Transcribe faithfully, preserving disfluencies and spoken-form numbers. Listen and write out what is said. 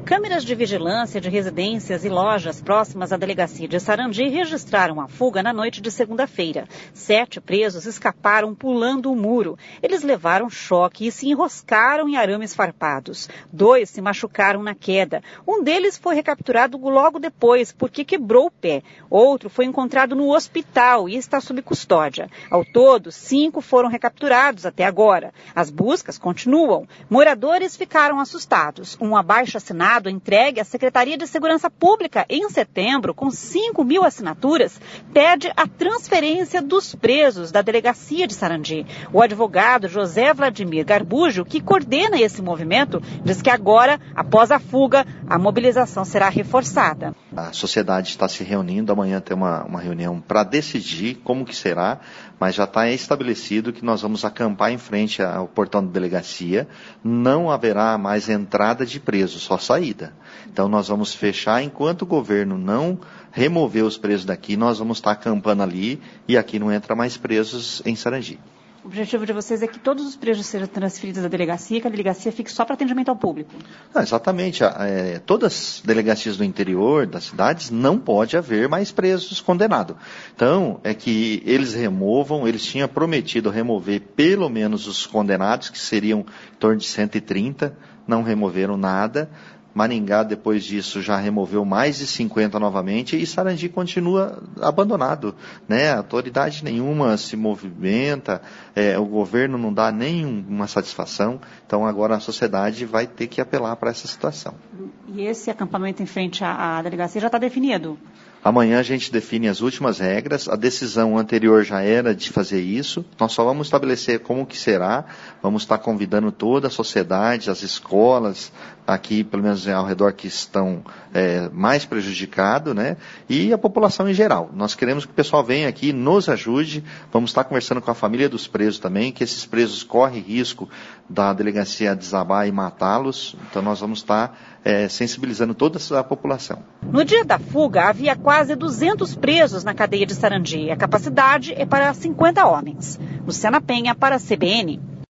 Câmeras de vigilância de residências e lojas próximas à delegacia de Sarandi registraram a fuga na noite de segunda-feira. Sete presos escaparam pulando o muro. Eles levaram choque e se enroscaram em arames farpados. Dois se machucaram na queda. Um deles foi recapturado logo depois, porque quebrou o pé. Outro foi encontrado no hospital e está sob custódia. Ao todo, cinco foram recapturados até agora. As buscas continuam. Moradores ficaram assustados. Um abaixo-assinado entregue à Secretaria de Segurança Pública em setembro, com cinco mil assinaturas, pede a transferência dos presos da delegacia de Sarandi. O advogado José Vladimir Garbujo, que coordena esse movimento, diz que agora, após a fuga, a mobilização será reforçada. A sociedade está se reunindo, amanhã tem uma, uma reunião para decidir como que será, mas já está estabelecido que nós vamos acampar em frente ao portão da delegacia, não haverá mais entrada de presos, só saída. Então nós vamos fechar, enquanto o governo não remover os presos daqui, nós vamos estar acampando ali e aqui não entra mais presos em Sarandi. O objetivo de vocês é que todos os presos sejam transferidos da delegacia, que a delegacia fique só para atendimento ao público. Ah, exatamente. É, todas as delegacias do interior das cidades não pode haver mais presos condenados. Então, é que eles removam, eles tinham prometido remover pelo menos os condenados, que seriam em torno de cento e trinta, não removeram nada. Maringá, depois disso, já removeu mais de cinquenta novamente e Sarandi continua abandonado, né? Autoridade nenhuma se movimenta, é, o governo não dá nenhuma satisfação, então agora a sociedade vai ter que apelar para essa situação. E esse acampamento em frente à, à delegacia já está definido? Amanhã a gente define as últimas regras, a decisão anterior já era de fazer isso, nós só vamos estabelecer como que será, vamos estar convidando toda a sociedade, as escolas, aqui pelo menos ao redor que estão é, mais prejudicados, né, e a população em geral. Nós queremos que o pessoal venha aqui, nos ajude, vamos estar conversando com a família dos presos também, que esses presos correm risco da delegacia desabar e matá-los, então nós vamos estar é, sensibilizando toda a população. No dia da fuga, havia quase duzentos presos na cadeia de Sarandi. A capacidade é para cinquenta homens. Luciana Penha, para a C B N.